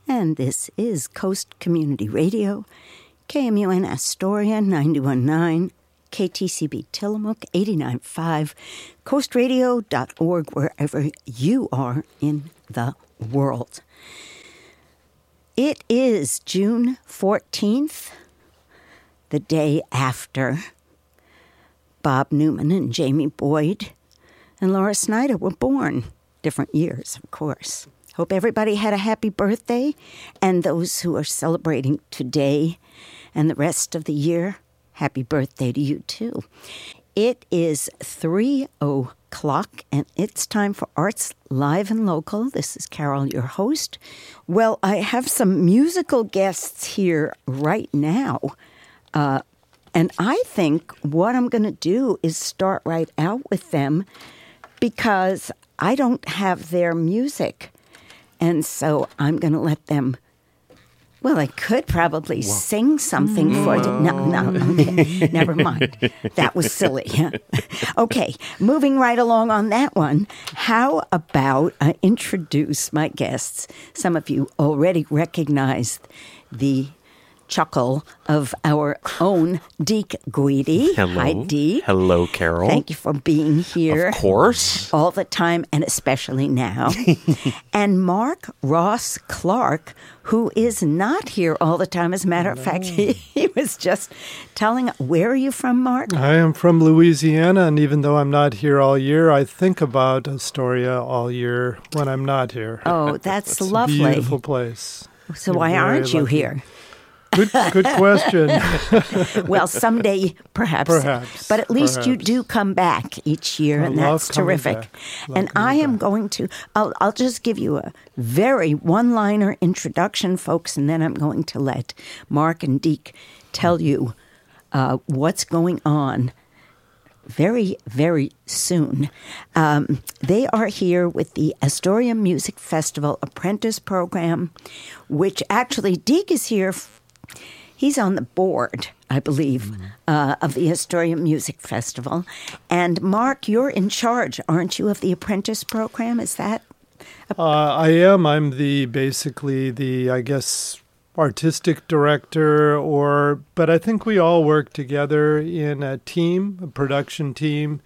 and this is Coast Community Radio, KMUN Astoria 91.9, KTCB Tillamook 89.5, coastradio.org, wherever you are in the world. It is June 14th, the day after Bob Newman and Jamie Boyd and Laura Snyder were born. Different years, of course. Hope everybody had a happy birthday, and those who are celebrating today and the rest of the year, happy birthday to you, too. It is 3:00, and it's time for Arts Live and Local. This is Carol, your host. Well, I have some musical guests here right now, and I think what I'm going to do is start right out with them because I don't have their music, and so I'm going to let them. Well, I could probably sing something for you. No, okay, never mind. That was silly. Okay, moving right along on that one, how about I introduce my guests? Some of you already recognized the chuckle of our own Deke Guidi. Hello. Hi, Deke. Hello, Carol. Thank you for being here. Of course. All the time, and especially now. And Mark Ross Clark, who is not here all the time. As a matter of fact, he was just telling, where are you from, Mark? I am from Louisiana, and even though I'm not here all year, I think about Astoria all year when I'm not here. Oh, that's It's lovely. a beautiful place. So You're why very aren't you lucky. here? Good question. Well, someday, perhaps. Perhaps, But at least you perhaps. do come back each year, I and love that's coming terrific. back. Love And coming I am back. going to, I'll just give you a very one-liner introduction, folks, and then I'm going to let Mark and Deke tell you what's going on very, very soon. They are here with the Astoria Music Festival Apprentice Program, which actually Deke is here. He's on the board, I believe, of the Astoria Music Festival. And Mark, you're in charge, aren't you, of the Apprentice Program? Is that? I am. I'm basically the, I guess, artistic director, but I think we all work together in a team, a production team.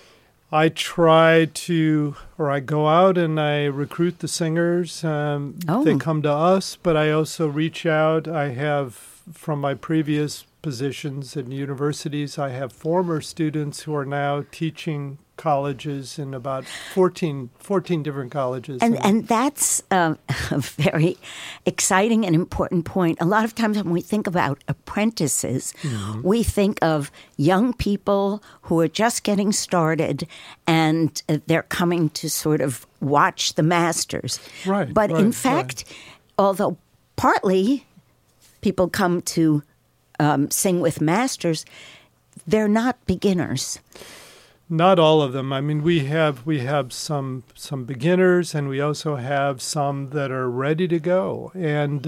I try to, or I go out and I recruit the singers. They come to us, but I also reach out. I have, from my previous positions at universities, I have former students who are now teaching colleges in about 14 different colleges. And that's a very exciting and important point. A lot of times when we think about apprentices, we think of young people who are just getting started and they're coming to sort of watch the masters. Right. But in fact, although partly people come to sing with masters, they're not beginners. Not all of them. I mean, we have some beginners, and we also have some that are ready to go. And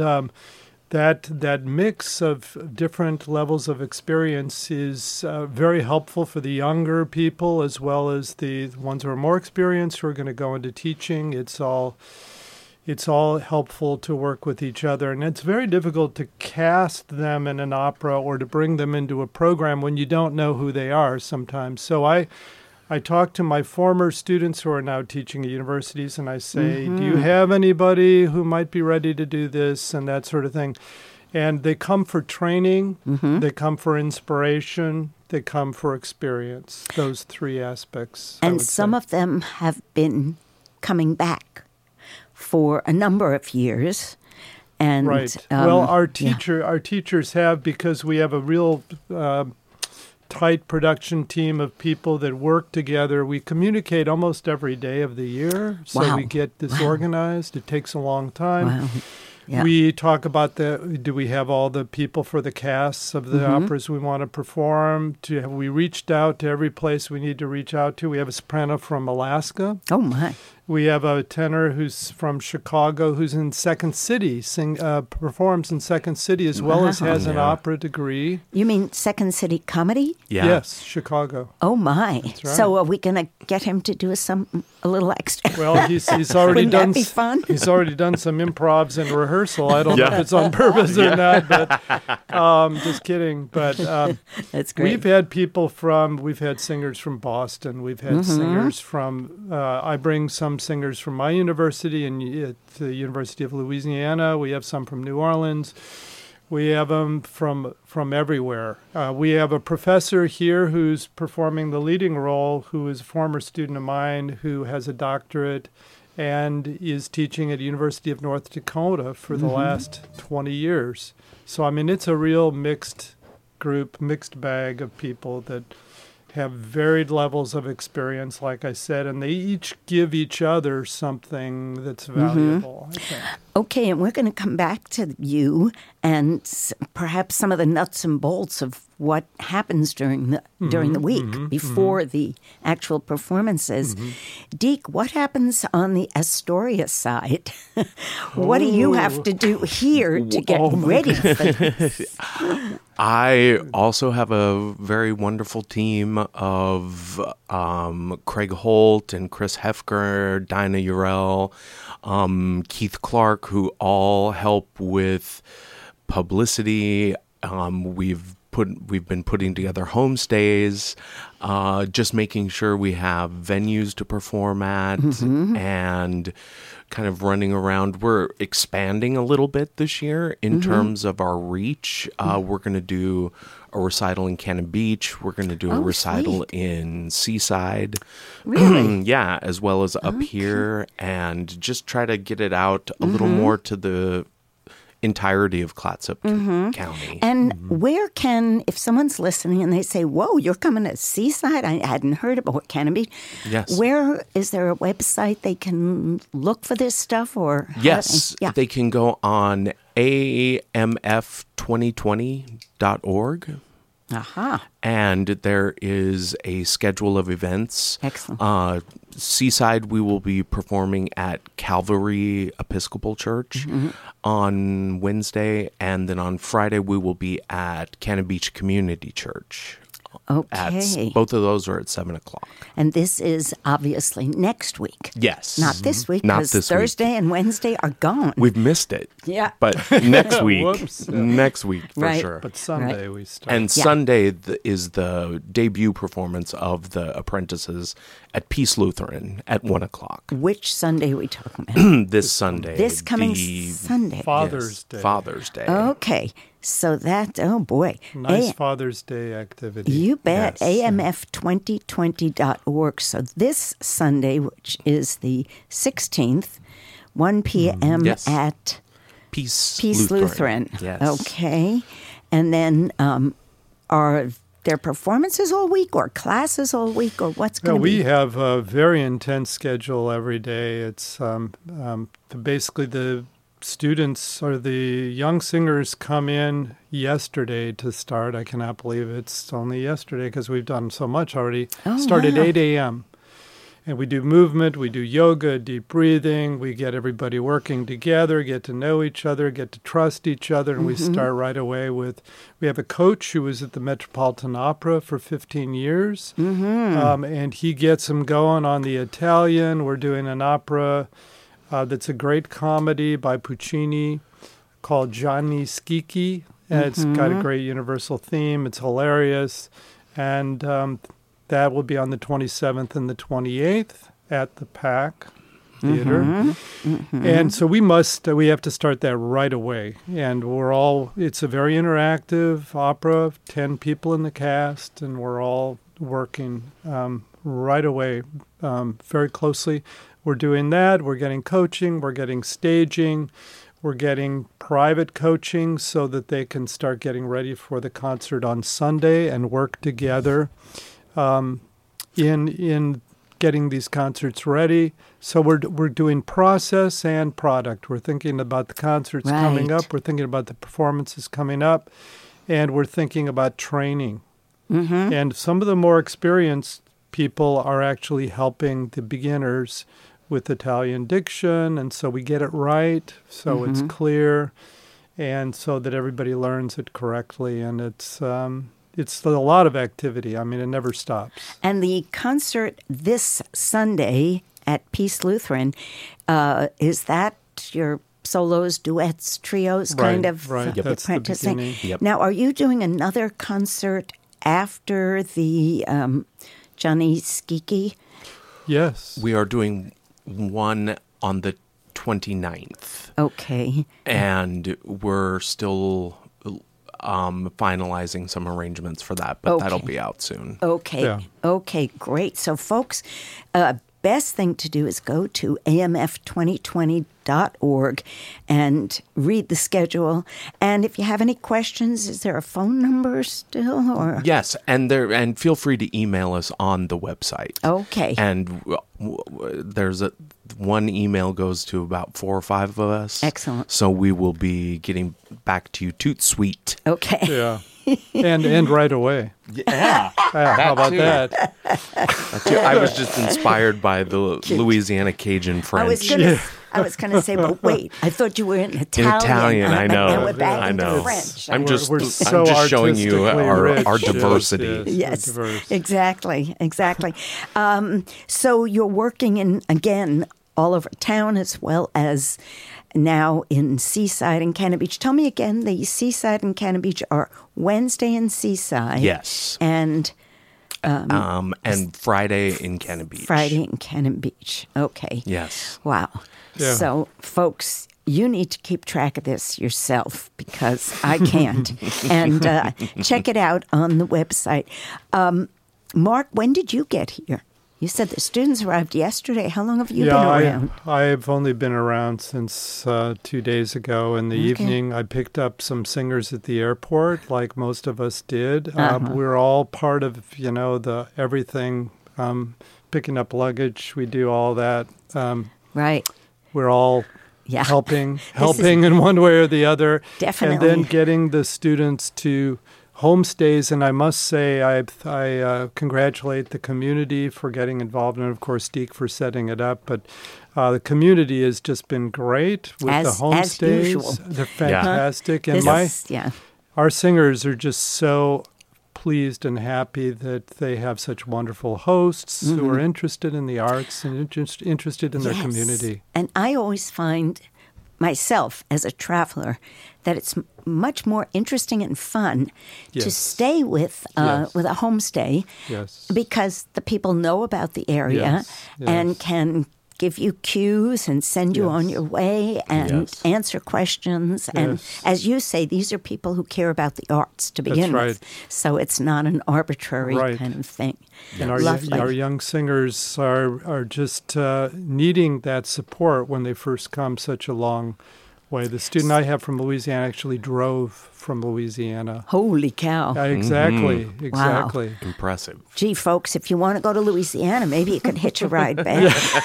that mix of different levels of experience is very helpful for the younger people as well as the ones who are more experienced who are going to go into teaching. It's all helpful to work with each other, and it's very difficult to cast them in an opera or to bring them into a program when you don't know who they are sometimes. So I talk to my former students who are now teaching at universities, and I say, do you have anybody who might be ready to do this and that sort of thing? And they come for training, they come for inspiration, they come for experience, those three aspects. And some of them have been coming back for a number of years. And, right. Well, our teachers have, because we have a real tight production team of people that work together. We communicate almost every day of the year, so we get this organized. It takes a long time. Wow. Yeah. We talk about do we have all the people for the casts of the operas we want to perform? Have we reached out to every place we need to reach out to? We have a soprano from Alaska. Oh, my. We have a tenor who's from Chicago who's in Second City, performs in Second City as well as has an opera degree. You mean Second City Comedy? Yeah. Yes, Chicago. Oh, my. That's right. So are we going to get him to do a little extra? Well, he's already Wouldn't done. that be fun? He's already done some improvs in rehearsal. I don't know if it's on purpose or not, but just kidding. But That's great. We've had singers from Boston. We've had singers from. I bring some singers from my university at the University of Louisiana. We have some from New Orleans. We have them from everywhere. We have a professor here who's performing the leading role, who is a former student of mine who has a doctorate and is teaching at University of North Dakota for the last 20 years. So, I mean, it's a real mixed bag of people that have varied levels of experience, like I said, and they each give each other something that's valuable, I think. Okay, and we're going to come back to you and perhaps some of the nuts and bolts of what happens during the week before the actual performances. Deke, what happens on the Astoria side? What do you have to do here to get ready for this? I also have a very wonderful team of Craig Holt and Chris Hefker, Dinah Urell, Keith Clark, who all help with publicity. We've been putting together homestays, just making sure we have venues to perform at, and kind of running around. We're expanding a little bit this year in terms of our reach. We're going to do a recital in Cannon Beach. We're going to do a recital in Seaside. Really? Yeah, as well as up here, and just try to get it out a little more to the entirety of Clatsop County. And where can, if someone's listening and they say, whoa, you're coming to Seaside? I hadn't heard about Cannon Beach. Yes. Where, is there a website they can look for this stuff? Or Yes, they can go on amf2020.org. Aha. And there is a schedule of events. Excellent. Seaside, we will be performing at Calvary Episcopal Church on Wednesday, and then on Friday we will be at Cannon Beach Community Church. Okay. Both of those are at 7:00. And this is obviously next week. Yes. Not this week, Not because this Thursday week. and Wednesday are gone. We've missed it. Yeah. But next week. Whoops. Next week, for Right. sure. But Sunday we start. And Sunday is the debut performance of The Apprentices at Peace Lutheran at 1:00. Which Sunday are we talking about? This Sunday. This coming the Sunday. Father's Day. Father's Day. Okay. So that, oh boy. Nice Father's Day activity. You bet. Yes. AMF2020.org. So this Sunday, which is the 16th, 1 p.m. Yes. at Peace Lutheran. Yes. Okay. And then are there performances all week or classes all week or what's going to be? We have a very intense schedule every day. It's basically the students or the young singers come in yesterday to start. I cannot believe it's only yesterday because we've done so much already. Start at 8 a.m. And we do movement, we do yoga, deep breathing. We get everybody working together, get to know each other, get to trust each other. And we start right away with, we have a coach who was at the Metropolitan Opera for 15 years. And he gets them going on the Italian. We're doing an opera that's a great comedy by Puccini called Gianni Schicchi. And it's got a great universal theme. It's hilarious. And that will be on the 27th and the 28th at the PAC Theater. And so we have to start that right away. And it's a very interactive opera, 10 people in the cast, and we're all working right away very closely. We're doing that. We're getting coaching. We're getting staging. We're getting private coaching so that they can start getting ready for the concert on Sunday and work together in getting these concerts ready. So we're doing process and product. We're thinking about the concerts coming up. We're thinking about the performances coming up. And we're thinking about training. And some of the more experienced people are actually helping the beginners with Italian diction, and so we get it right, so it's clear, and so that everybody learns it correctly, and it's a lot of activity. I mean, it never stops. And the concert this Sunday at Peace Lutheran, is that your solos, duets, trios, kind of Right, you're that's the practicing? beginning. Yep. Now, are you doing another concert after the Johnny Skiki? Yes. We are doing one on the 29th, Okay. and we're still finalizing some arrangements for that, but Okay. that'll be out soon. Okay. Yeah. Okay, great. So, folks, best thing to do is go to amf2020.org and read the schedule. And if you have any questions, is there a phone number still? Or Yes, and feel free to email us on the website. Okay. And there's one email goes to about 4 or 5 of us. Excellent. So we will be getting back to you toot sweet. Okay. Yeah. and right away. Yeah. How about that? I was just inspired by the Louisiana Cajun French. I was gonna say, but wait, I thought you were in Italian. In Italian, I know. Now we're back I into know. French. I'm just so showing you artistically rich. our diversity. Yes, diverse. exactly. So you're working in, again, all over town as well as now in Seaside and Cannon Beach. Tell me again, the Seaside and Cannon Beach are Wednesday in Seaside. Yes. And And Friday in Cannon Beach. Friday in Cannon Beach. Okay. Yes. Wow. Yeah. So, folks, you need to keep track of this yourself because I can't. And check it out on the website. Mark, when did you get here? You said the students arrived yesterday. How long have you been around? I've only been around since 2 days ago. In the evening, I picked up some singers at the airport, like most of us did. We're all part of, the everything, picking up luggage. We do all that. Right. We're all Yeah. helping in one way or the other. Definitely. And then getting the students to homestays. And I must say, I congratulate the community for getting involved, and of course, Deke for setting it up. But the community has just been great with the homestays. As usual. They're fantastic. This And is- yeah. our singers are just so pleased and happy that they have such wonderful hosts who are interested in the arts and interested in their Yes. community. And I always find myself as a traveler that it's much more interesting and fun to Yes. stay with Yes. a homestay Yes. because the people know about the area Yes. and Yes. can give you cues and send you on Yes. your way and Yes. answer questions. And Yes. as you say, these are people who care about the arts to begin right. with. So it's not an arbitrary Right. kind of thing. And Lovely. our young singers are just needing that support when they first come such a long way. The student I have from Louisiana actually drove from Louisiana. Holy cow. Exactly. Wow. Exactly. Impressive. Gee, folks, if you want to go to Louisiana, maybe you could hitch a ride back.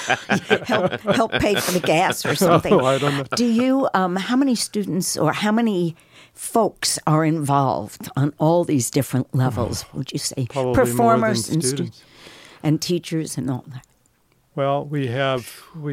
help pay for the gas or something. Oh, I don't know. Do you, how many students or how many folks are involved on all these different levels, would you say? Probably Performers more and than students. and teachers and all that. Well, we have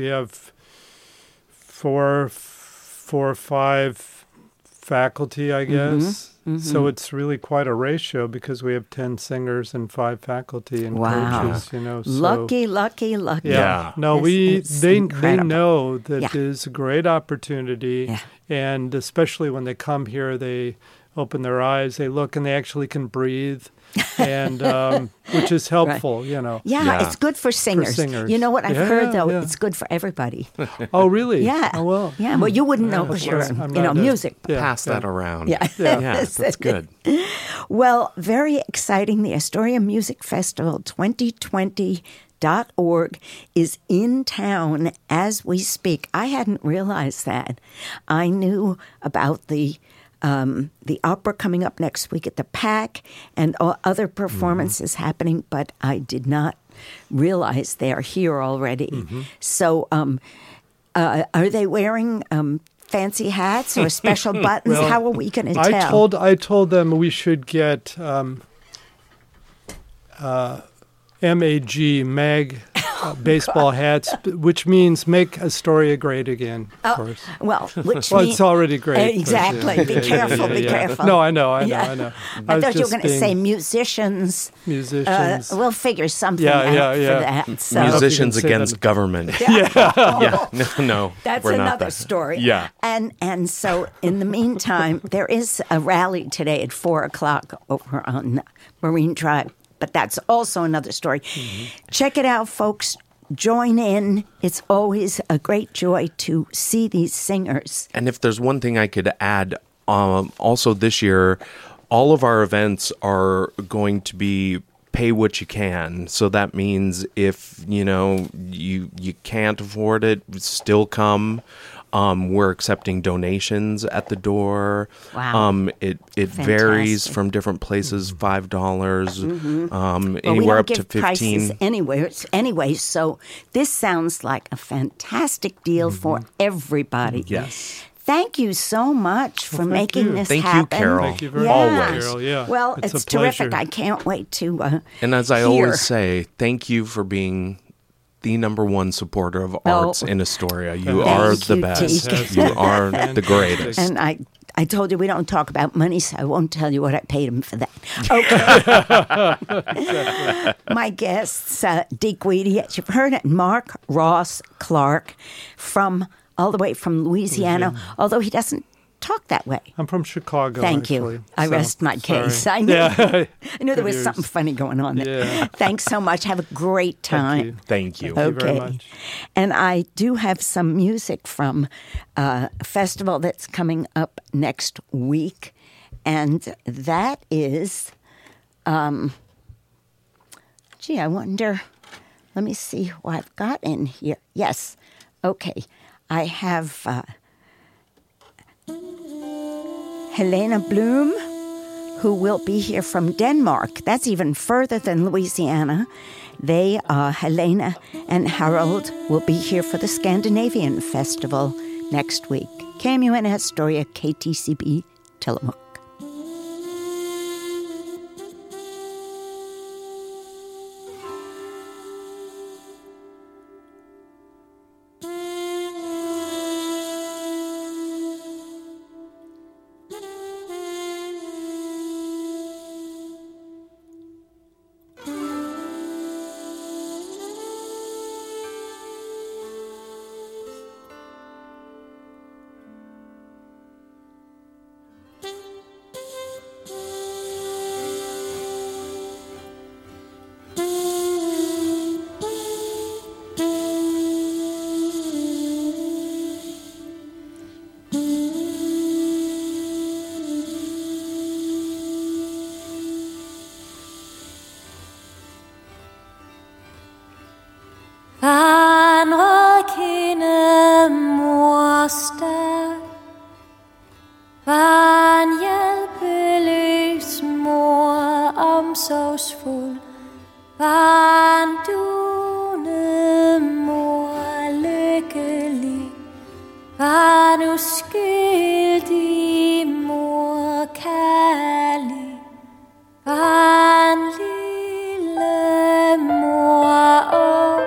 four or five faculty, I guess. So it's really quite a ratio because we have 10 singers and 5 faculty and Wow. coaches. So, Lucky. Yeah. No, It's they incredible. know that Yeah. it is a great opportunity, Yeah. and especially when they come here, they open their eyes, they look, and they actually can breathe, and which is helpful, Yeah, Yeah. it's good for singers. singers. You know what I've heard, though? Yeah. It's good for everybody. Oh, really? Yeah. Oh, well. Yeah, well, you wouldn't know Yeah, because you're, I'm you know, not a- music. Yeah, Pass yeah. that around. Yeah. Yeah, that's good. Well, very exciting. The Astoria Music Festival 2020.org is in town as we speak. I hadn't realized that. I knew about the opera coming up next week at the PAC and other performances happening, but I did not realize they are here already. So are they wearing fancy hats or special buttons? Well, How are we going to tell? I told them we should get MAG baseball hats, which means make Astoria great again, of course. Well, which Well, means it's already great. exactly. but, Be careful. Be careful. No, I know. Yeah. I I was thought you were just going to being say musicians. musicians. We'll figure something Yeah, out yeah, yeah. for that. So. Musicians say against that. government. Yeah. No. That's we're not another that. story. Yeah. And so in the meantime, there is a rally today at 4:00 over on Marine Drive, but that's also another story. Mm-hmm. Check it out, folks. Join in. It's always a great joy to see these singers. And if there's one thing I could add, also this year, all of our events are going to be pay what you can. So that means if, you can't afford it, still come. We're accepting donations at the door. Wow. It varies from different places, $5, Well, anywhere we don't up give to 15. prices anyway, so this sounds like a fantastic deal for everybody. Yes. Thank you so much for thank making you. this Thank you, happen. Carol. Thank you very Yeah. much, Always. Carol. Yeah. Well, it's it's a pleasure. terrific. I can't wait to And as I hear. always say, thank you for being the number one supporter of arts in Astoria. You Thank are you, the best. Teak. You are the greatest. And I told you we don't talk about money, so I won't tell you what I paid him for that. Okay. My guests, Deke Weedy, as you've heard it, Mark Ross Clark, all the way from Louisiana, although he doesn't talk that way. I'm from Chicago. Thank actually, you. I so, rest my sorry. case. I knew, Yeah. I knew there was Good something news. funny going on there. Yeah. Thanks so much. Have a great time. Thank you. Thank you very Okay. much. And I do have some music from a festival that's coming up next week. And that is, I wonder, let me see who I've got in here. Yes. Okay. I have Helena Bloom, who will be here from Denmark. That's even further than Louisiana. Helena and Harold will be here for the Scandinavian Festival next week. KMUN Astoria, KTCB, Tillamook. omsorgsfuld, barndune mor lykkelig, barn uskyldig mor kærlig, barn lille mor ung,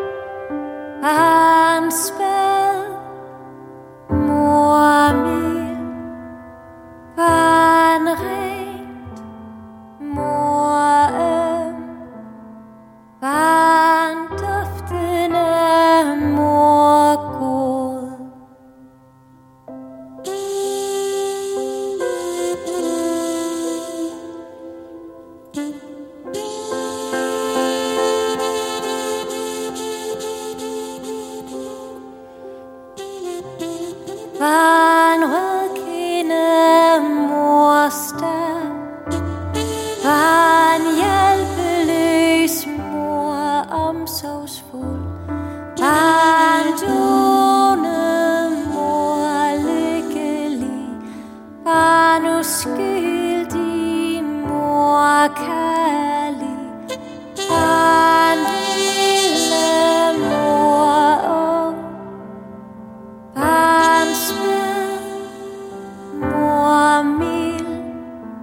barn spæd mor mild, barn rent mor øm, barn duftende mor god. Barn rødkinde mor stær, barn hjælpeløs mor omsorgsfuld, barn dune mor lykkelig, barn uskyldig mor kærlig, barn lille mor ung, barn spæd mor mild,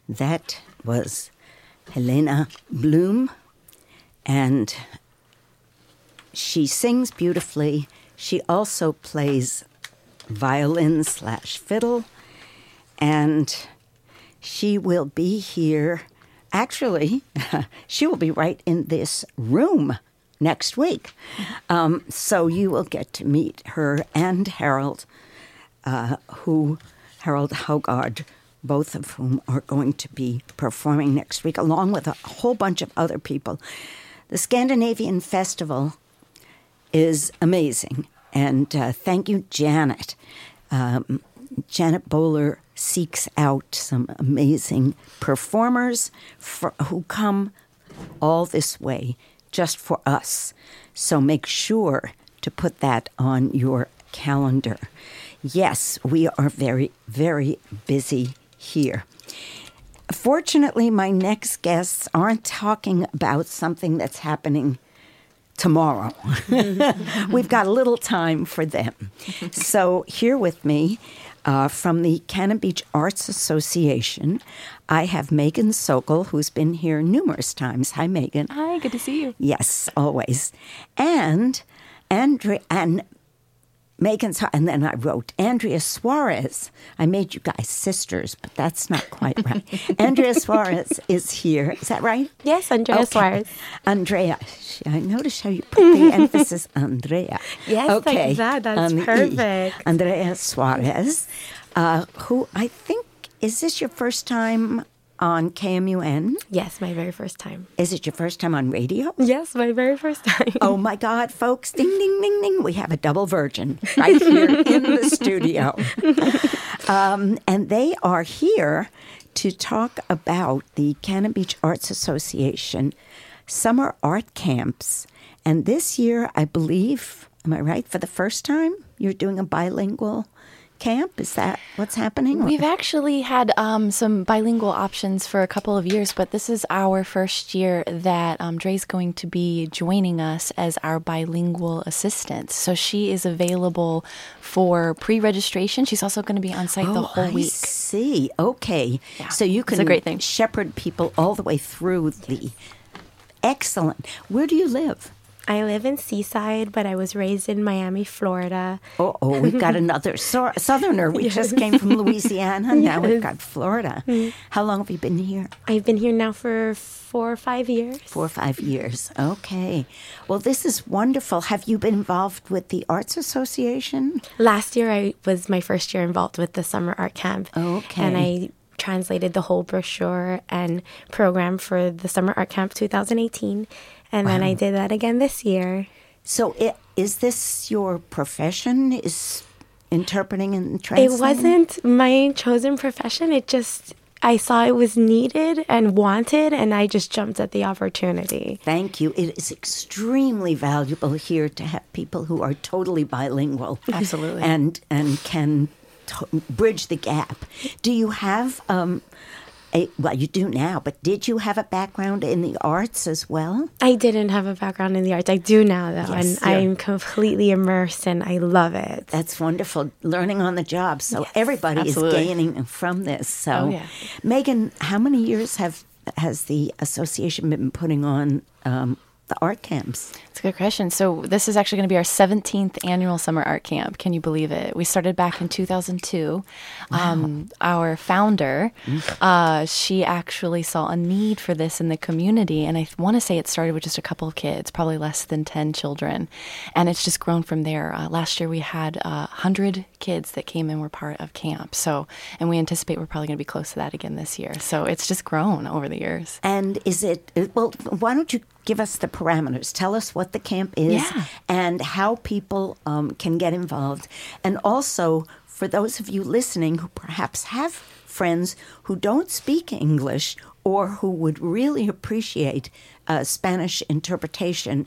That was Helena Bloom, and she sings beautifully. She also plays violin/fiddle, and she will be here. Actually, she will be right in this room next week. So you will get to meet her and Harold Haugard, both of whom are going to be performing next week, along with a whole bunch of other people. The Scandinavian Festival is amazing. And thank you, Janet. Janet Bowler seeks out some amazing performers who come all this way just for us. So make sure to put that on your calendar. Yes, we are very, very busy here. Fortunately, my next guests aren't talking about something that's happening tomorrow. We've got a little time for them. So here with me from the Cannon Beach Arts Association, I have Megan Sokol, who's been here numerous times. Hi, Megan. Hi, good to see you. Yes, always. And then I wrote Andrea Suarez. I made you guys sisters, but that's not quite right. Andrea Suarez is here. Is that right? Yes, Andrea Suarez. Andrea. I noticed how you put the emphasis Andrea. Yes, okay. That's perfect. Andrea Suarez, who I think, is this your first time on KMUN? Yes, my very first time. Is it your first time on radio? Yes, my very first time. Oh, my God, folks. Ding, ding, ding, ding. We have a double virgin right here in the studio. And they are here to talk about the Cannon Beach Arts Association summer art camps. And this year, I believe, am I right, for the first time, you're doing a bilingual camp? Is that what's happening? We've actually had some bilingual options for a couple of years, but this is our first year that Dre's going to be joining us as our bilingual assistant. So she is available for pre-registration. She's also going to be on site the whole week. I see. Okay. Yeah. So you can It's a great thing. shepherd people all the way through the... Excellent. Where do you live? I live in Seaside, but I was raised in Miami, Florida. Oh, we've got another southerner. We just came from Louisiana. Now we've got Florida. How long have you been here? I've been here now for 4 or 5 years. 4 or 5 years. Okay. Well, this is wonderful. Have you been involved with the Arts Association? Last year, was my first year involved with the summer art camp. Okay. And I translated the whole brochure and program for the summer art camp 2018. And then I did that again this year. So is this your profession? Is interpreting and translating? It wasn't my chosen profession. I saw it was needed and wanted, and I just jumped at the opportunity. Thank you. It is extremely valuable here to have people who are totally bilingual. Absolutely. And can bridge the gap. Do you have... well, you do now, but did you have a background in the arts as well? I didn't have a background in the arts. I do now, though, Yes, and I'm completely immersed, and I love it. That's wonderful. Learning on the job. So Yes, everybody absolutely. is gaining from this. So, Oh, yeah. Megan, how many years has the association been putting on the art camps? It's a good question. So this is actually going to be our 17th annual summer art camp. Can you believe it? We started back in 2002. Wow. Our founder, she actually saw a need for this in the community. And I want to say it started with just a couple of kids, probably less than 10 children. And it's just grown from there. Last year we had 100 kids that came and were part of camp. So, and we anticipate we're probably going to be close to that again this year. So it's just grown over the years. And is it, well, why don't you give us the parameters? Tell us what the camp is Yeah. and how people can get involved. And also, for those of you listening who perhaps have friends who don't speak English or who would really appreciate Spanish interpretation,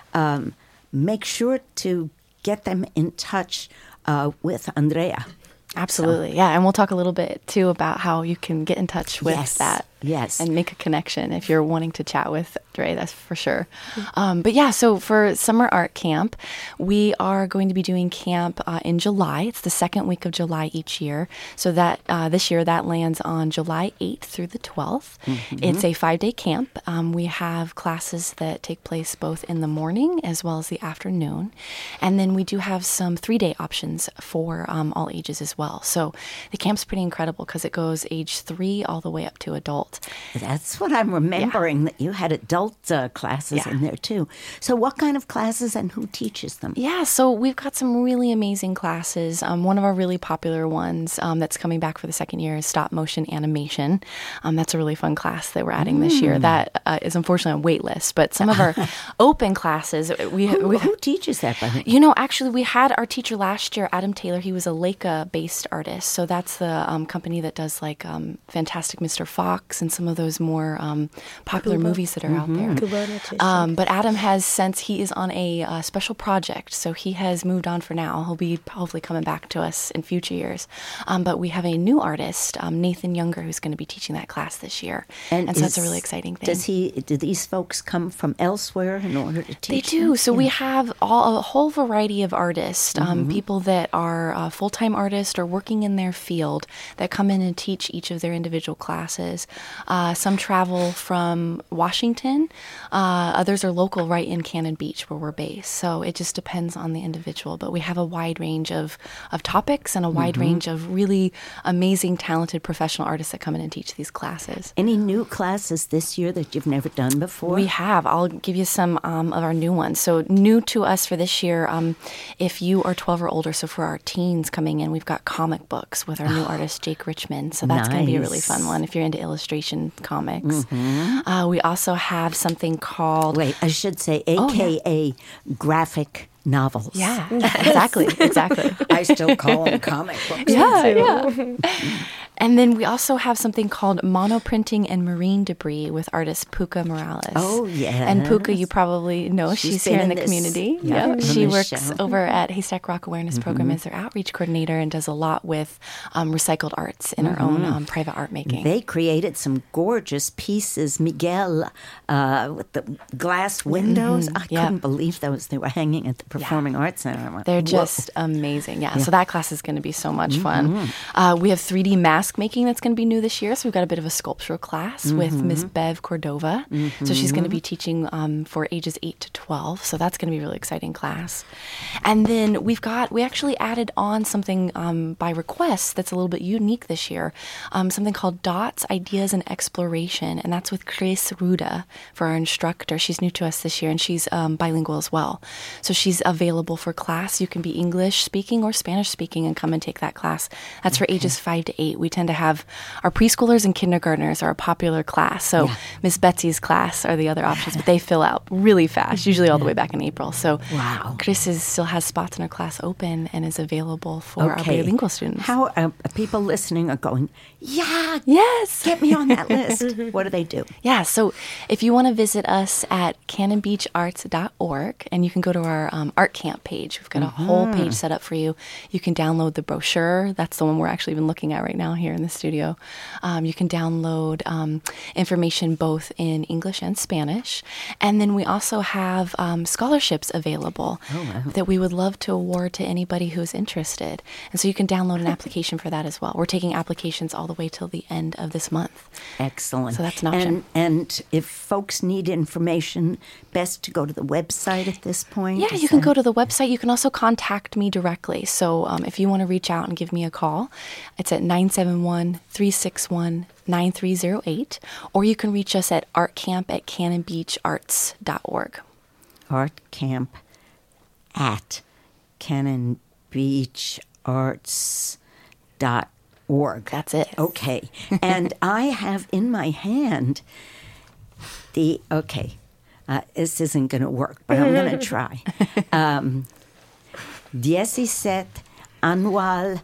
make sure to get them in touch with Andrea. Absolutely. Yeah. And we'll talk a little bit too about how you can get in touch with Yes. that Yes. and make a connection if you're wanting to chat with Dre, that's for sure. But yeah, so for Summer Art Camp, we are going to be doing camp in July. It's the second week of July each year. So that this year that lands on July 8th through the 12th. It's a 5-day camp. We have classes that take place both in the morning as well as the afternoon. And then we do have some 3-day options for all ages as well. So the camp's pretty incredible because it goes age 3 all the way up to adult. That's what I'm remembering, that you had adult classes in there too. So what kind of classes and who teaches them? Yeah, so we've got some really amazing classes. One of our really popular ones that's coming back for the second year is stop motion animation. That's a really fun class that we're adding this year. That is unfortunately on wait list, but some of our open classes, Who teaches that? By the way? you know, actually, we had our teacher last year, Adam Taylor. He was a Leica-based artist. So that's the company that does like Fantastic Mr. Fox and some of those more popular movies that are out there. But Adam has, since he is on a special project, so he has moved on for now. He'll be hopefully coming back to us in future years. But we have a new artist, Nathan Younger, who's going to be teaching that class this year. And so that's a really exciting thing. Do these folks come from elsewhere in order to teach? They do. them? So we have a whole variety of artists, people that are full-time artists or working in their field that come in and teach each of their individual classes. Some travel from Washington. Others are local right in Cannon Beach where we're based. So it just depends on the individual. But we have a wide range of topics and a wide range of really amazing, talented professional artists that come in and teach these classes. Any new classes this year that you've never done before? We have. I'll give you some of our new ones. So new to us for this year, if you are 12 or older, so for our teens coming in, we've got comic books with our new artist, Jake Richmond. So that's going to be a really fun one if you're into illustration comics. We also have something called... Wait, I should say AKA graphic novels. Yeah, exactly. I still call them comic books. Yeah. And then we also have something called monoprinting and marine debris with artist Puka Morales. Oh, yeah. And Puka, you probably know, she's here in the community. Yeah, She works over at Haystack Rock Awareness Program as their outreach coordinator and does a lot with recycled arts in her own private art making. They created some gorgeous pieces, Miguel, with the glass windows. I couldn't believe those. They were hanging at the Performing Arts Center. They're just amazing. Yeah, so that class is going to be so much fun. We have 3D mask making that's going to be new this year. So we've got a bit of a sculptural class with Miss Bev Cordova. So she's going to be teaching for ages 8 to 12. So that's going to be a really exciting class. And then we actually added on something by request that's a little bit unique this year. Something called Dots, Ideas, and Exploration. And that's with Chris Ruda for our instructor. She's new to us this year and she's bilingual as well. So she's available for class. You can be English speaking or Spanish speaking and come and take that class. That's for ages 5 to 8. We tend to have our preschoolers and kindergartners are a popular class. So Miss Betsy's class are the other options, but they fill out really fast, usually all the way back in April. So Chris still has spots in her class open and is available for our bilingual students. How people listening are going, yes, get me on that list. What do they do? Yeah, so if you want to visit us at cannonbeacharts.org, and you can go to our art camp page. We've got a whole page set up for you. You can download the brochure. That's the one we're actually even looking at right now here in the studio. You can download information both in English and Spanish. And then we also have scholarships available that we would love to award to anybody who's interested. And so you can download an application for that as well. We're taking applications all the way till the end of this month. Excellent. So that's an option. And if folks need information, best to go to the website at this point? Yeah, you can go to the website. You can also contact me directly. So if you want to reach out and give me a call, it's at 971-361-9308. Or you can reach us at artcamp@cannonbeacharts.org. artcamp@cannonbeacharts.org. That's it. Okay. And I have in my hand this isn't going to work, but I'm going to try. 17 Annual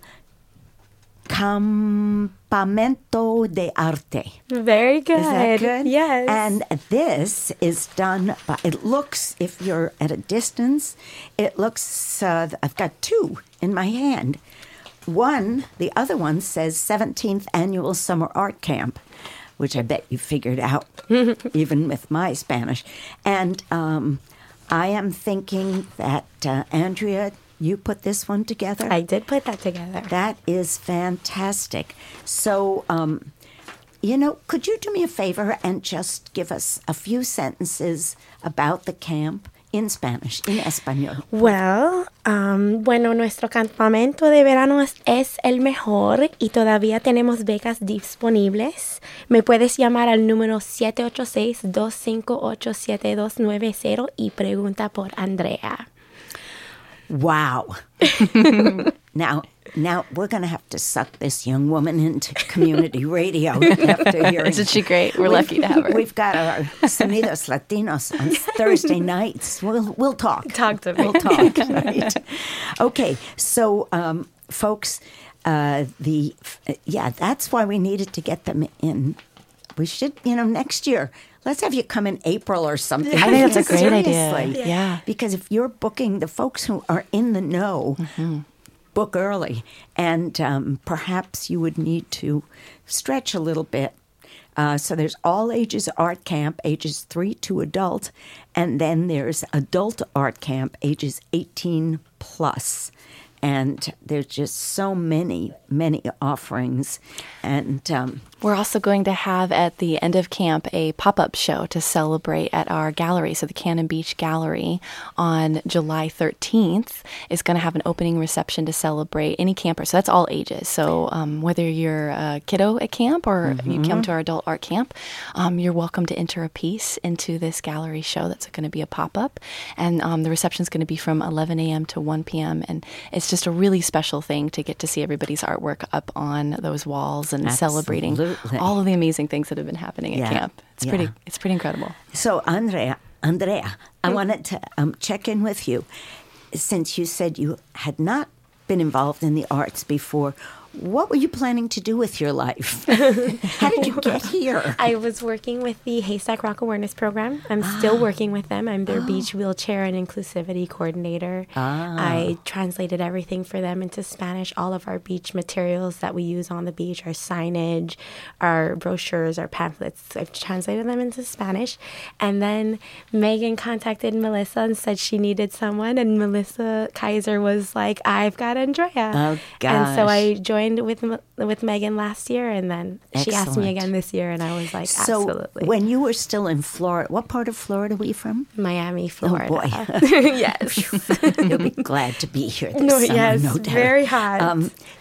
Campamento de Arte. Very good. Is that good? Yes. And this is done by, it looks, if you're at a distance, it looks, I've got two in my hand. The other one says 17th Annual Summer Art Camp. which I bet you figured out, even with my Spanish. And I am thinking that, Andrea, you put this one together? I did put that together. That is fantastic. So, could you do me a favor and just give us a few sentences about the camp in Spanish, in español? Well, bueno, nuestro campamento de verano es el mejor y todavía tenemos becas disponibles. Me puedes llamar al número 786-258-7290 y pregunta por Andrea. Wow. Now we're going to have to suck this young woman into community radio after hearing. Isn't she great? We're lucky to have her. We've got our Sonidos Latinos on Thursday nights. We'll talk. Talk to me. We'll talk, right? Okay, so folks, that's why we needed to get them in. We should, next year. Let's have you come in April or something. I think that's a great idea. Seriously. Yeah. Because if you're booking, the folks who are in the know, book early. And perhaps you would need to stretch a little bit. So there's all ages art camp, ages 3 to adult. And then there's adult art camp, ages 18 plus. And there's just so many offerings. And we're also going to have at the end of camp a pop-up show to celebrate at our gallery. So the Cannon Beach Gallery on July 13th is going to have an opening reception to celebrate any camper. So that's all ages. So whether you're a kiddo at camp or you come to our adult art camp, you're welcome to enter a piece into this gallery show that's going to be a pop-up. And the reception is going to be from 11 a.m. to 1 p.m. And it's just a really special thing to get to see everybody's artwork up on those walls and celebrating all of the amazing things that have been happening at camp. It's pretty incredible. So, Andrea, I wanted to check in with you. Since you said you had not been involved in the arts before, what were you planning to do with your life? How did you get here? I was working with the Haystack Rock Awareness Program. I'm still working with them. I'm their beach wheelchair and inclusivity coordinator. I translated everything for them into Spanish. All of our beach materials that we use on the beach, our signage, our brochures, our pamphlets, I've translated them into Spanish. And then Megan contacted Melissa and said she needed someone. And Melissa Kaiser was like, I've got Andrea. Oh, gosh. And so I joined with Megan last year, and then she asked me Excellent. again this year, and I was like, So, absolutely. when you were still in Florida, what part of Florida were you from? Miami, Florida. Oh, boy. Yes. You'll be glad to be here this summer, yes, no doubt. very hot.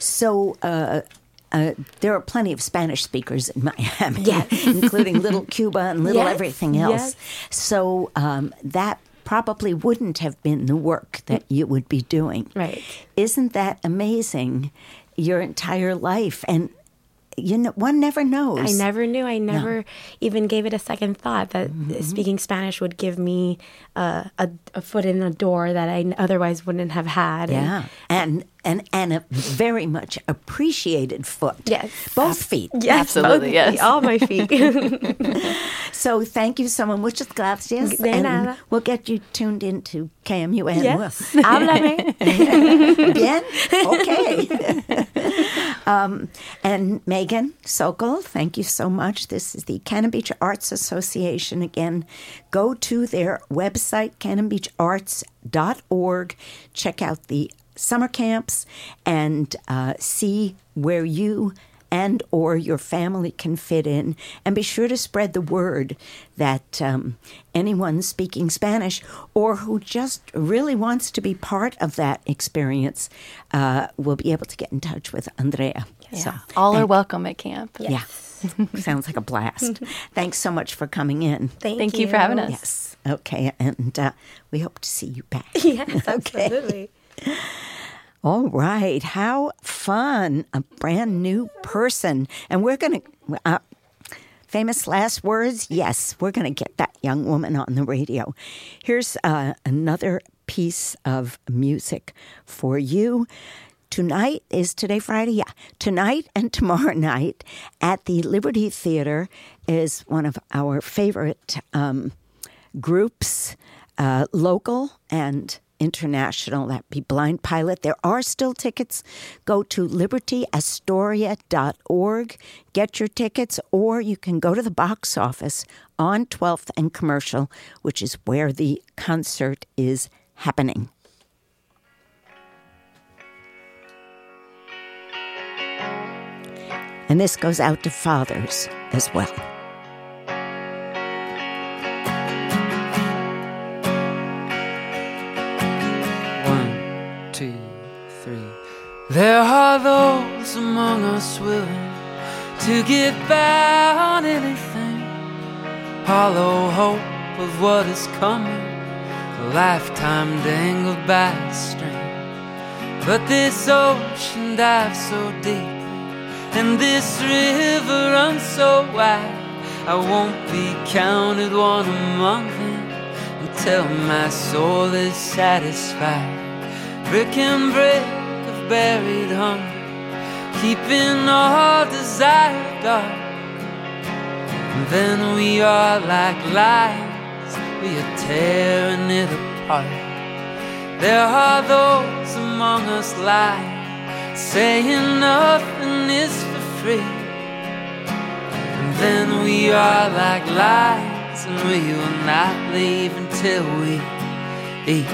There are plenty of Spanish speakers in Miami, Yes. including Little Cuba and Little Yes, everything else. yes. So that probably wouldn't have been the work that you would be doing. Right. Isn't that amazing? Your entire life. And, one never knows. I never knew. I never even gave it a second thought that speaking Spanish would give me a foot in the door that I otherwise wouldn't have had. Yeah. And a very much appreciated foot. Yes. Both feet. Yes, Absolutely, both feet, yes. all my feet. So thank you so much. Muchas gracias. De and nada. we'll get you tuned into KMUN. Yes. Háblame. Bien? Okay. And Megan Sokol, thank you so much. This is the Cannon Beach Arts Association. Again, go to their website, cannonbeacharts.org. Check out the summer camps and see where you and or your family can fit in. And be sure to spread the word that anyone speaking Spanish or who just really wants to be part of that experience will be able to get in touch with Andrea. Yeah. So, All are welcome at camp. yeah, sounds like a blast. Thanks so much for coming in. Thank you for having us. Yes. Okay. And we hope to see you back. Yes, absolutely. All right. How fun. A brand new person. And we're going to, famous last words. Yes, we're going to get that young woman on the radio. Here's another piece of music for you. Tonight, is today Friday? Yeah. Tonight and tomorrow night at the Liberty Theater is one of our favorite groups, local and International. That'd be Blind Pilot. There are still tickets. Go to libertyastoria.org. Get your tickets, or you can go to the box office on 12th and Commercial, which is where the concert is happening. And this goes out to fathers as well. 1, 2, 3. There are those among us willing to get by on anything, hollow hope of what is coming, a lifetime dangled by a string. But this ocean dives so deep, and this river runs so wide, I won't be counted one among them until my soul is satisfied. Brick and brick of buried hunger, keeping all desire dark. And then we are like lions, we are tearing it apart. There are those among us lying, saying nothing is for free. And then we are like lions, and we will not leave until we eat.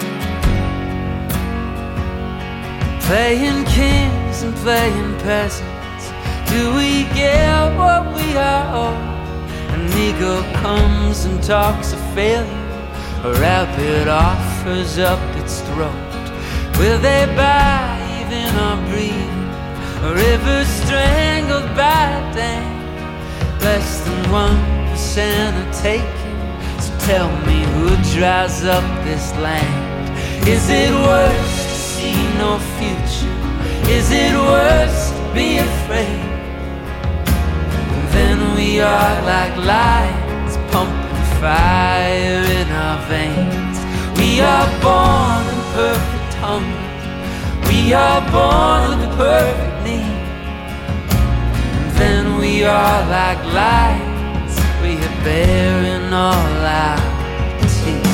Playing kings and playing peasants, do we get what we are owed? An ego comes and talks of failure, a rabbit offers up its throat. Will they buy even our breathing, a river strangled by a dam? Less than 1% are taken, so tell me who dries up this land? Is it worse to see no future? Is it worse to be afraid? And then we are like lions, pumping fire in our veins. We are born in perfect hunger, we are born with a perfect need. And then we are like lions, we are bearing all our teeth.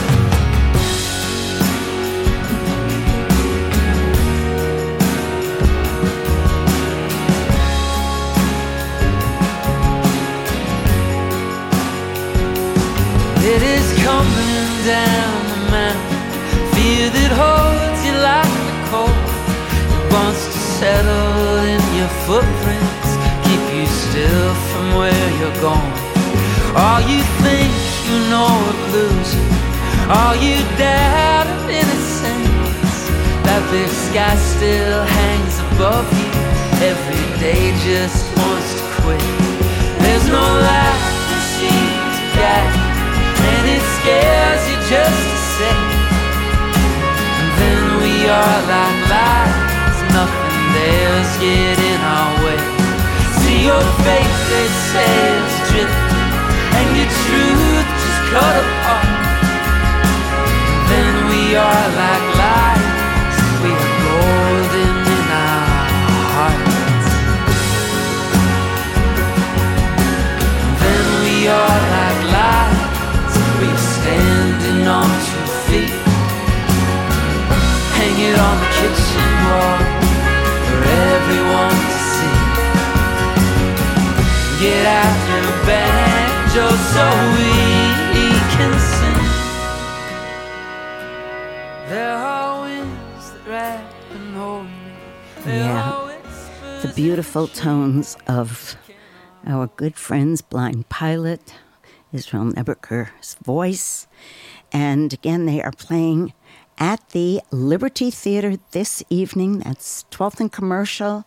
It is coming down the mountain, fear that holds you like the cold. It wants to settle in your footprints, keep you still from where you're going. All you think you know of losing, all you doubt of innocence, that big sky still hangs above you, every day just wants to quit. There's no light that seems to guide, and it scares you just to say. And then we are like lions, nothing dares get in our way. See your faith, they say, is drifting, and your truth just cut apart. And then we are like lions, we are golden in our hearts. And then we are like lions, we're standing on 2 feet. Hang it on the kitchen wall for everyone to see. Get out your banjo so we can sing. There are winds that wrap and hold me. The beautiful tones of our good friends Blind Pilot, Israel Nebuchad's voice. And again, they are playing at the Liberty Theater this evening. That's 12th and Commercial,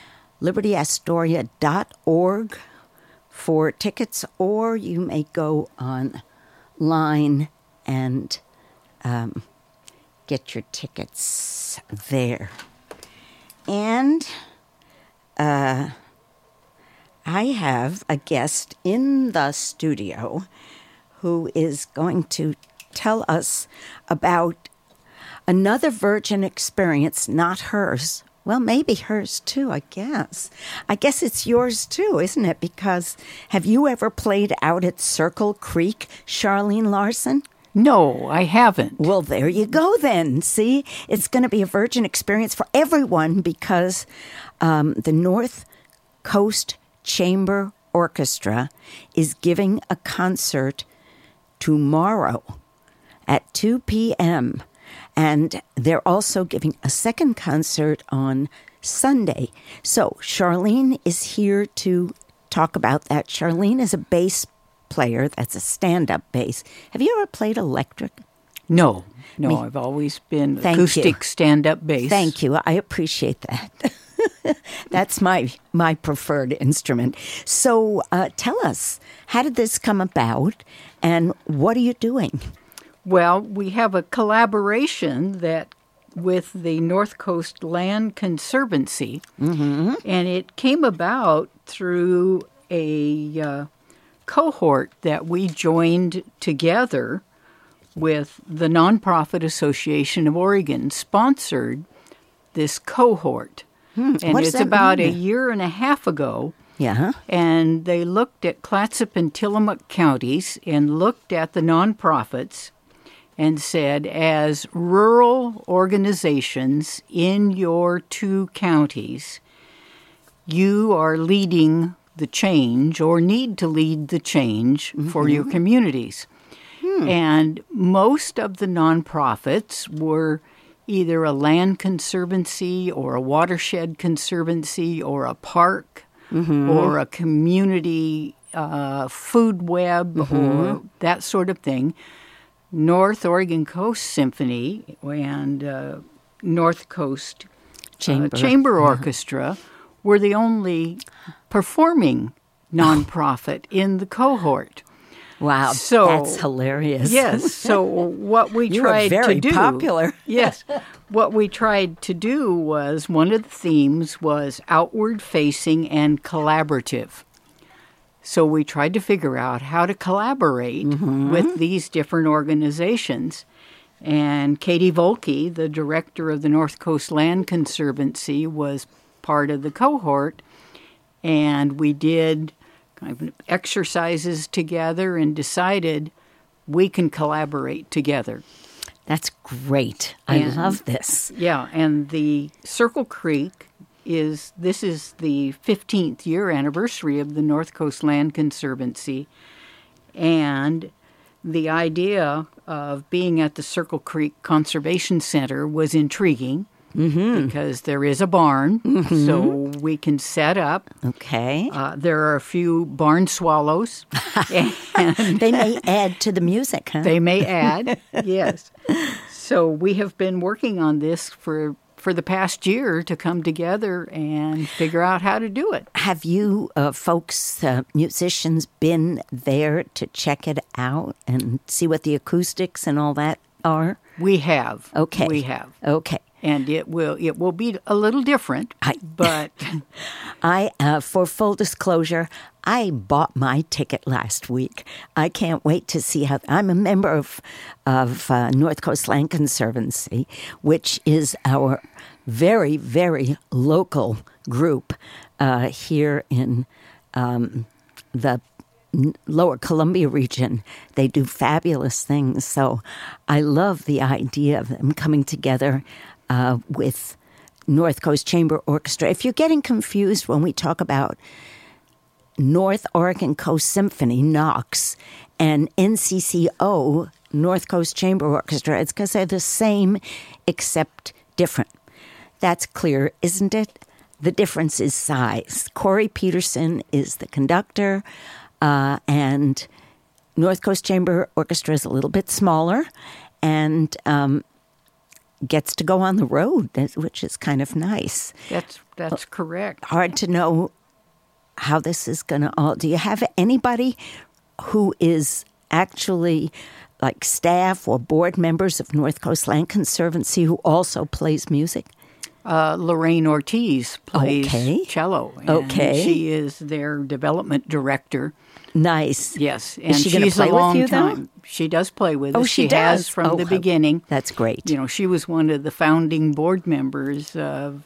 libertyastoria.org for tickets, or you may go online and get your tickets there. And I have a guest in the studio who is going to tell us about another Virgin experience, not hers. Well, maybe hers too, I guess. I guess it's yours too, isn't it? Because have you ever played out at Circle Creek, Charlene Larson? No, I haven't. Well, there you go then. See, it's going to be a virgin experience for everyone because the North Coast Chamber Orchestra is giving a concert tomorrow at 2 p.m. And they're also giving a second concert on Sunday. So Charlene is here to talk about that. Charlene is a bass player. That's a stand-up bass. Have you ever played electric? No, I've always been Thank acoustic you. stand-up bass. Thank you. I appreciate that. That's my preferred instrument. So tell us, how did this come about, and what are you doing? Well, we have a collaboration that with the North Coast Land Conservancy, and it came about through a cohort that we joined together with the Nonprofit Association of Oregon, sponsored this cohort. And it's about a year and a half ago. Yeah. And they looked at Clatsop and Tillamook counties and looked at the nonprofits and said, as rural organizations in your two counties, you are leading the change or need to lead the change for your communities. And most of the nonprofits were either a land conservancy or a watershed conservancy or a park or a community food web or that sort of thing. North Oregon Coast Symphony and North Coast Chamber Orchestra were the only performing nonprofit in the cohort. Wow, So that's hilarious. Yes. So what we You tried were very to do, popular. Yes, what we tried to do was one of the themes was outward facing and collaborative. So we tried to figure out how to collaborate with these different organizations. And Katie Volke, the director of the North Coast Land Conservancy, was part of the cohort. And we did kind of exercises together and decided we can collaborate together. That's great. I love this. Yeah, and the Circle Creek is the 15th year anniversary of the North Coast Land Conservancy. And the idea of being at the Circle Creek Conservation Center was intriguing because there is a barn, so we can set up. Okay. There are a few barn swallows. And They may add to the music, huh? they may add, yes. So we have been working on this for the past year to come together and figure out how to do it. Have you folks, musicians, been there to check it out and see what the acoustics and all that are? We have. Okay. We have. Okay. And it will be a little different, but For full disclosure, I bought my ticket last week. I can't wait to see how. I'm a member of North Coast Land Conservancy, which is our very, very local group here in the Lower Columbia region. They do fabulous things. So I love the idea of them coming together with North Coast Chamber Orchestra. If you're getting confused when we talk about North Oregon Coast Symphony, NOX, and NCCO, North Coast Chamber Orchestra, it's because they're the same except different. That's clear, isn't it? The difference is size. Corey Peterson is the conductor, and North Coast Chamber Orchestra is a little bit smaller and gets to go on the road, which is kind of nice. that's correct. Hard to know how this is going to all. Do you have anybody who is actually like staff or board members of North Coast Land Conservancy who also plays music? Lorraine Ortiz plays Okay. cello. And Okay. She is their development director. Nice. Yes. And Is she gonna she's play a with long you, though? time. She does play with Oh, us. she has does? from the Oh, beginning. That's great. You know, she was one of the founding board members of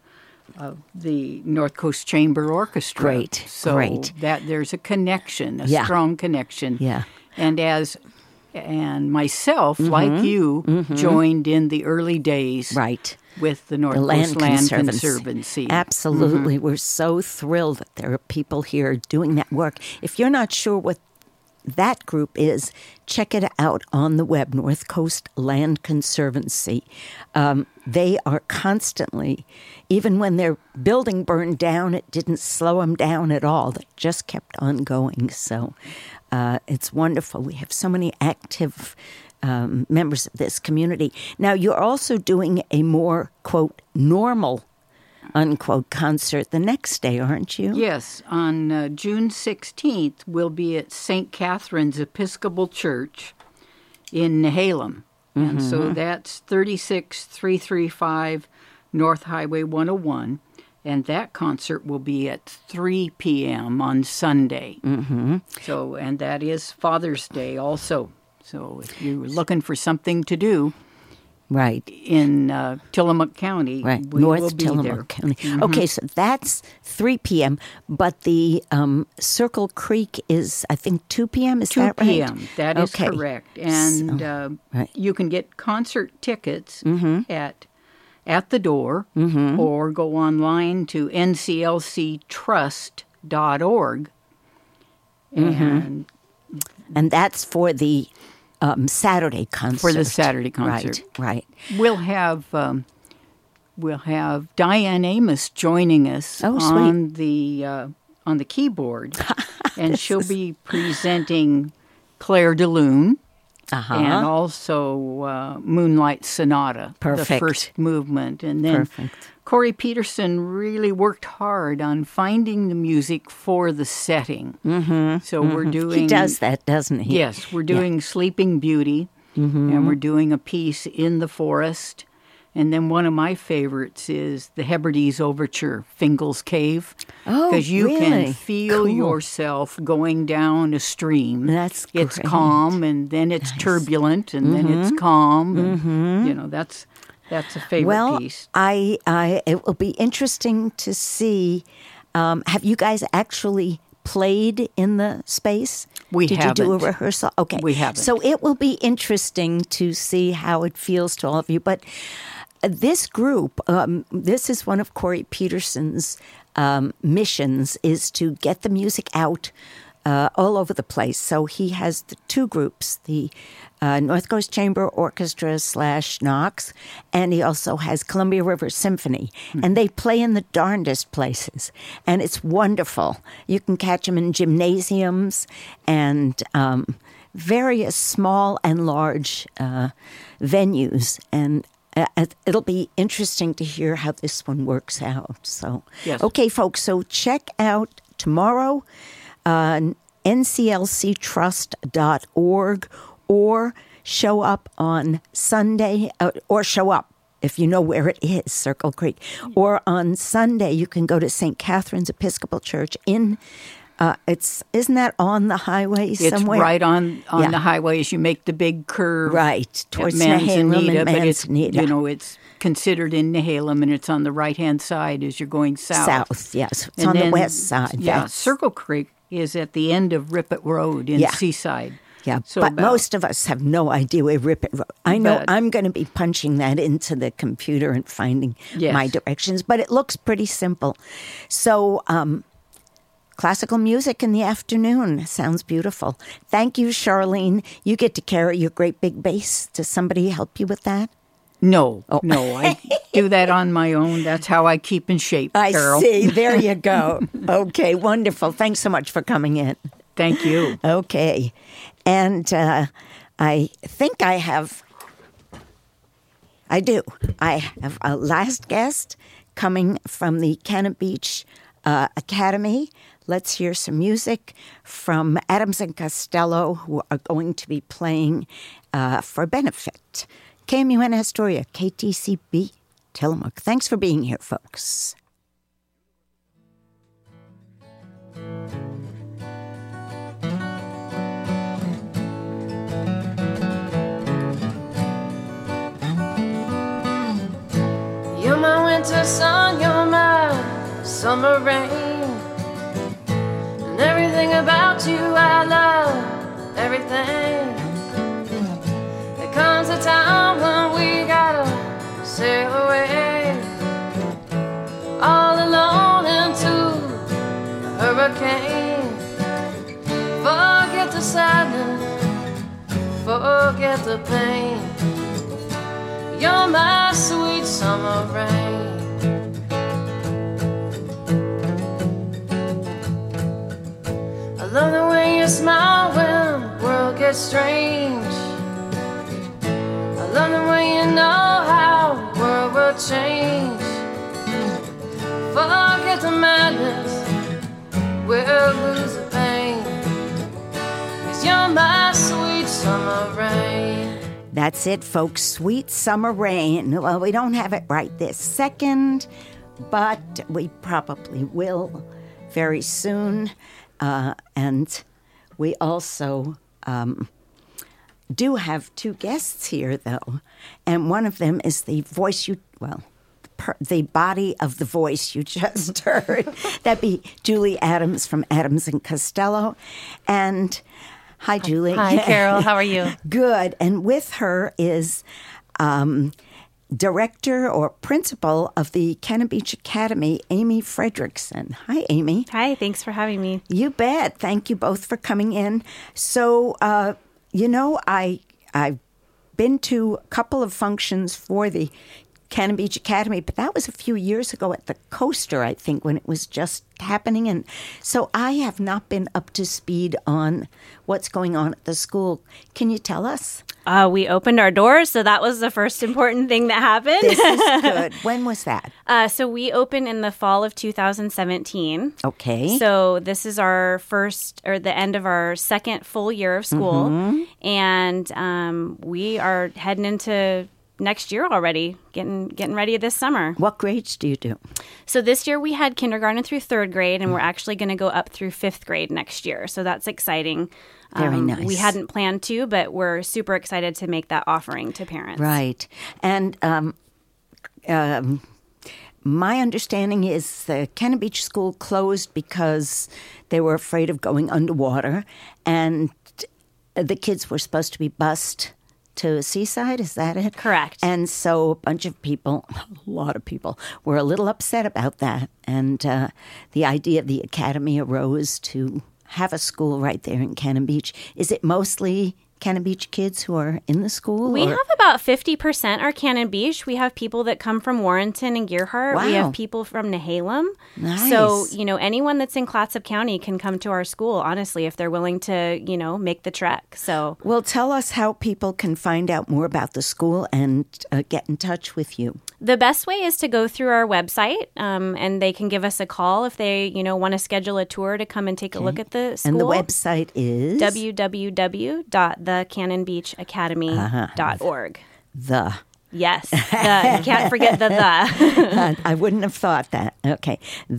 the North Coast Chamber Orchestra. Great, So great. that there's a connection, a Yeah. strong connection. Yeah. And as and myself, like you, joined in the early days. Right. With the North Coast Land Conservancy. Absolutely. We're so thrilled that there are people here doing that work. If you're not sure what that group is, check it out on the web, North Coast Land Conservancy. They are constantly, even when their building burned down, it didn't slow them down at all. They just kept on going. So it's wonderful. We have so many active members of this community. Now, you're also doing a more, quote, normal, unquote, concert the next day, aren't you? Yes. On June 16th, we'll be at St. Catherine's Episcopal Church in Nehalem. And so that's 36335 North Highway 101. And that concert will be at 3 p.m. on Sunday. So, and that is Father's Day also. So if you're looking for something to do, right, in Tillamook County, right, we North will be Tillamook there. County. Okay, so that's 3 p.m., but the Circle Creek is, I think, 2 p.m., is that right? 2 p.m., that is correct. And you can get concert tickets at the door or go online to nclctrust.org. And that's for the Saturday concert. For the Saturday concert, right. We'll have Diane Amos joining us on the keyboard, and she'll be presenting Claire de Lune and also Moonlight Sonata, the first movement, and then Corey Peterson really worked hard on finding the music for the setting. So we're doing... He does that, doesn't he? Yes, we're doing Sleeping Beauty, and we're doing a piece in the forest. And then one of my favorites is the Hebrides Overture, Fingal's Cave. Because you can feel yourself going down a stream. That's great. It's calm, and then it's turbulent, and then it's calm. And, you know, that's a favorite piece. It will be interesting to see. Have you guys actually played in the space? We haven't. Did you do a rehearsal? Okay. We haven't. So it will be interesting to see how it feels to all of you. But this group, this is one of Corey Peterson's missions, is to get the music out all over the place. So he has the two groups, the North Coast Chamber Orchestra / Knox, and he also has Columbia River Symphony. And they play in the darndest places. And it's wonderful. You can catch them in gymnasiums and various small and large venues. And it'll be interesting to hear how this one works out. So, okay, folks, so check out tomorrow nclctrust.org, or show up on Sunday, or show up if you know where it is, Circle Creek. Or on Sunday, you can go to St. Catherine's Episcopal Church in, isn't that on the highway somewhere? It's right on the highway as you make the big curve. Right, towards Manzanita, and Manzanita. But it's, it's considered in Nehalem, and it's on the right-hand side as you're going south. South, yes. It's on the west side. Yeah, Circle Creek is at the end of Ripett Road in Seaside. Yeah, so but most of us have no idea where Ripett Road. I know I'm going to be punching that into the computer and finding my directions, but it looks pretty simple. So, classical music in the afternoon sounds beautiful. Thank you, Charlene. You get to carry your great big bass. Does somebody help you with that? No, I do that on my own. That's how I keep in shape, Carol. I see. There you go. Okay, wonderful. Thanks so much for coming in. Thank you. Okay. And I think I have a last guest coming from the Cannon Beach Academy. Let's hear some music from Adams and Costello, who are going to be playing for benefit. KMUN Astoria, KTCB Tillamook. Thanks for being here, folks. You're my winter sun, you're my summer rain, and everything about you I love, everything. sail away all alone into a hurricane. Forget the sadness, forget the pain. You're my sweet summer rain. I love the way you smile when the world gets strange. I love the way you know how the world will change. Forget the madness, we'll lose the pain. 'Cause you're my sweet summer rain. That's it, folks. Sweet Summer Rain. Well, we don't have it right this second, but we probably will very soon. And we also do have two guests here, though. And one of them is the voice the body of the voice you just heard. That'd be Julie Adams from Adams and Costello. And hi, Julie. Hi, Carol. How are you? Good. And with her is director or principal of the Cannon Beach Academy, Amy Fredrickson. Hi, Amy. Hi, thanks for having me. You bet. Thank you both for coming in. So, I've been to a couple of functions for the Cannon Beach Academy, but that was a few years ago at the Coaster, I think, when it was just happening. And so I have not been up to speed on what's going on at the school. Can you tell us? We opened our doors, so that was the first important thing that happened. This is good. When was that? So we opened in the fall of 2017. Okay. So this is our the end of our second full year of school. Mm-hmm. And we are heading into next year already, getting ready this summer. What grades do you do? So this year we had kindergarten through third grade, and we're actually going to go up through fifth grade next year. So that's exciting. Very nice. We hadn't planned to, but we're super excited to make that offering to parents. Right. And my understanding is the Cannon Beach School closed because they were afraid of going underwater, and the kids were supposed to be bused to Seaside, is that it? Correct. And so a bunch of people, a lot of people, were a little upset about that. And the idea of the academy arose to have a school right there in Cannon Beach. Is it mostly Cannon Beach kids who are in the school? We have about 50% are Cannon Beach. We have people that come from Warrenton and Gearhart. Wow. We have people from Nehalem. Nice. So, anyone that's in Clatsop County can come to our school, honestly, if they're willing to, make the trek. So, well, tell us how people can find out more about the school and get in touch with you. The best way is to go through our wwebsite, and they can give us a call if they, want to schedule a tour to come and take a look at the school. And the website is? www.theCannonBeachAcademy.org. Yes. You can't forget the. I wouldn't have thought that. Okay.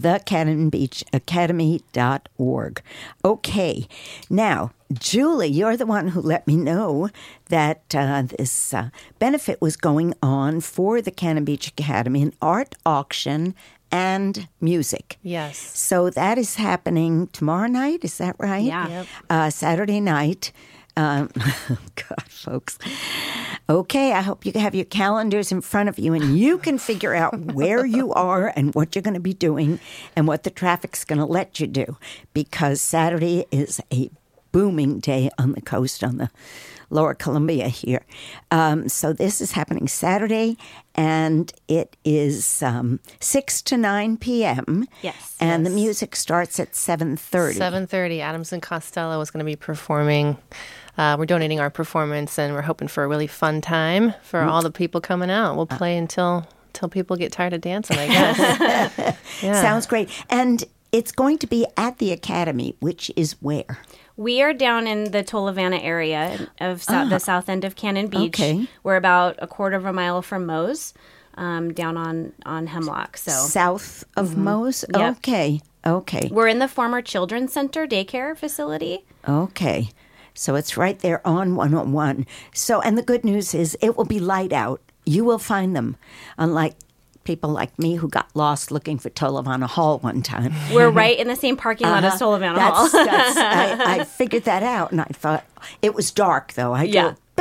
TheCannonBeachAcademy.org. Okay. Now, Julie, you're the one who let me know that this benefit was going on for the Cannon Beach Academy, an art auction and music. Yes. So that is happening tomorrow night, is that right? Yeah. Yep. Saturday night. God, folks. Okay, I hope you have your calendars in front of you and you can figure out where you are and what you're going to be doing and what the traffic's going to let you do, because Saturday is a booming day on the coast, on the Lower Columbia here. So this is happening Saturday, and it is 6 to 9 p.m. Yes. And the music starts at 7:30. 7:30. Adams and Costello is going to be performing. We're donating our performance, and we're hoping for a really fun time for all the people coming out. We'll play until people get tired of dancing, I guess. Yeah. Sounds great. And it's going to be at the Academy, which is where? We are down in the Tolovana area of the south end of Cannon Beach. Okay. We're about a quarter of a mile from Mose, down on Hemlock. So south of Mose? Yep. Okay. We're in the former Children's Center daycare facility. Okay. So it's right there on 101. So, and the good news is it will be light out. You will find them, unlike people like me who got lost looking for Tolovana Hall one time. We're right in the same parking lot as Tolovana Hall. I figured that out, and I thought, it was dark, though. I drove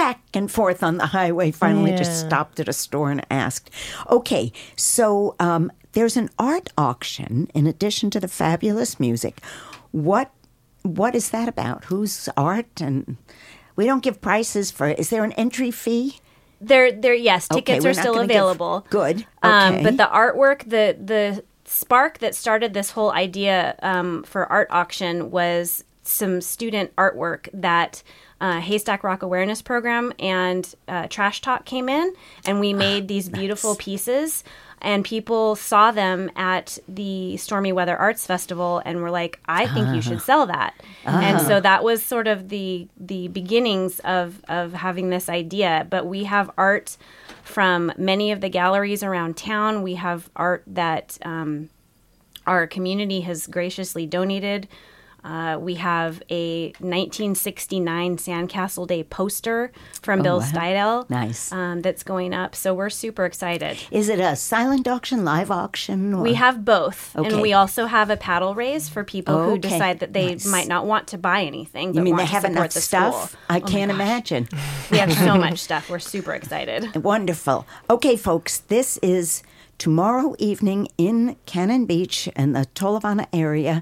back and forth on the highway. Finally just stopped at a store and asked. Okay, so there's an art auction in addition to the fabulous music. What is that about? Whose art? And we don't give prices for it. Is there an entry fee? Yes, tickets are still available. Good. Okay. But the artwork, the spark that started this whole idea for art auction was some student artwork that Haystack Rock Awareness Program and Trash Talk came in, and we made these beautiful pieces. And people saw them at the Stormy Weather Arts Festival and were like, I think you should sell that. And so that was sort of the beginnings of having this idea. But we have art from many of the galleries around town. We have art that our community has graciously donated. We have a 1969 Sandcastle Day poster from Bill Steidel. Nice. That's going up. So we're super excited. Is it a silent auction, live auction? Or? We have both. Okay. And we also have a paddle raise for people who decide that they might not want to buy anything. But You mean want they to have support enough the stuff? school. I can't imagine. We have so much stuff. We're super excited. Wonderful. Okay, folks, this is tomorrow evening in Cannon Beach in the Tolovana area.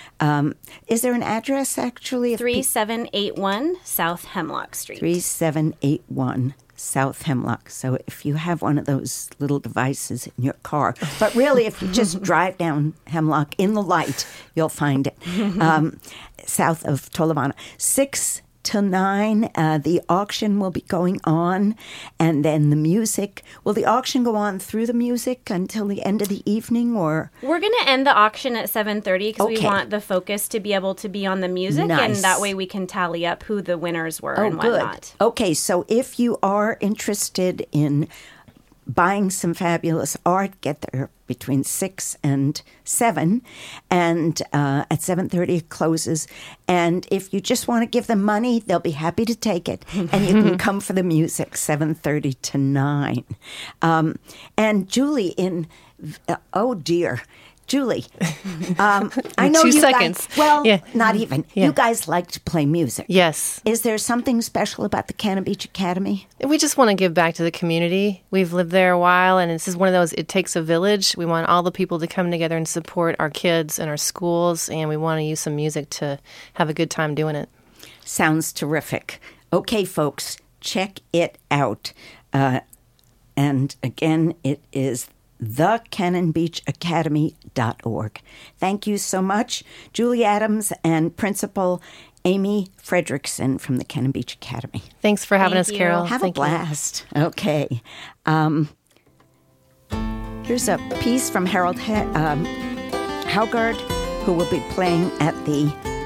Is there an address, actually? 3781 South Hemlock Street. 3781 South Hemlock. So if you have one of those little devices in your car, but really if you just drive down Hemlock in the light, you'll find it. South of Tolovana. 6 till 9, the auction will be going on, and then the music. Will the auction go on through the music until the end of the evening, or? We're going to end the auction at 7:30 because we want the focus to be able to be on the music, and that way we can tally up who the winners were and whatnot. Good. Okay, so if you are interested in buying some fabulous art, get there between 6 and 7, and at 7:30 it closes. And if you just want to give them money, they'll be happy to take it. And you can come for the music, 7:30 to 9. And Julie, oh dear, Julie, I know 2 you seconds. Guys, not even. Yeah. You guys like to play music. Yes. Is there something special about the Cannon Beach Academy? We just want to give back to the community. We've lived there a while, and this is one of those, it takes a village. We want all the people to come together and support our kids and our schools, and we want to use some music to have a good time doing it. Sounds terrific. Okay, folks, check it out. And again, it is thecannonbeachacademy.org. Thank you so much, Julie Adams and Principal Amy Fredrickson from the Cannon Beach Academy. Thanks for having us, you. Carol. Have Thank a blast. You. Okay. Here's a piece from Harold Haugard, who will be playing at the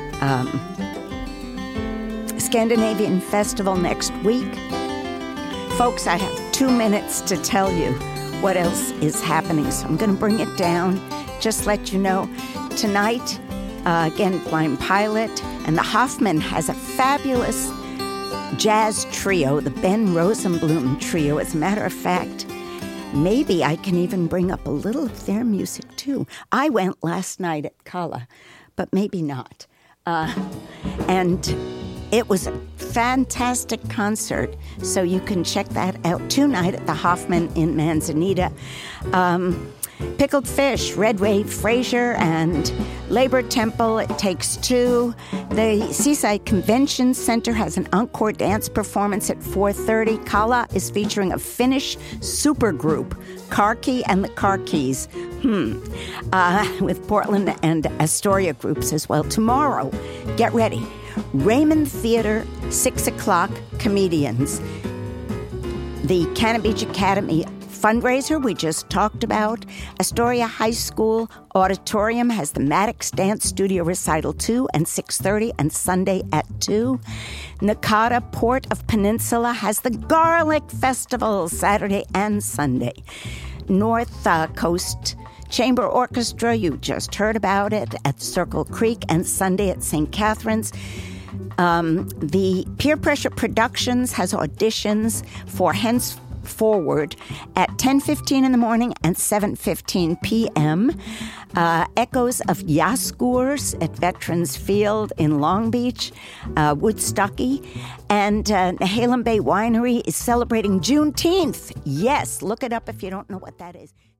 Scandinavian Festival next week. Folks, I have 2 minutes to tell you what else is happening, so I'm going to bring it down. Just let you know, tonight, again, Blind Pilot, and the Hoffman has a fabulous jazz trio, the Ben Rosenblum Trio. As a matter of fact, maybe I can even bring up a little of their music, too. I went last night at Kala, but maybe not. And it was a fantastic concert, so you can check that out tonight at the Hoffman in Manzanita. Pickled Fish, Red Wave Fraser, and Labor Temple, It Takes Two. The Seaside Convention Center has an encore dance performance at 4:30. Kala is featuring a Finnish supergroup, Karki and the Karkis, with Portland and Astoria groups as well. Tomorrow, get ready. Raymond Theater, 6 o'clock, comedians. The Cannon Beach Academy fundraiser we just talked about. Astoria High School Auditorium has the Maddox Dance Studio Recital 2 and 6:30 and Sunday at 2. Nakata Port of Peninsula has the Garlic Festival Saturday and Sunday. North Coast Chamber Orchestra, you just heard about it, at Circle Creek, and Sunday at St. Catherine's. The Peer Pressure Productions has auditions for Forward at 10:15 in the morning and 7:15 p.m. Echoes of Yaskours at Veterans Field in Long Beach, Woodstocky. And Halem Bay Winery is celebrating Juneteenth. Yes, look it up if you don't know what that is.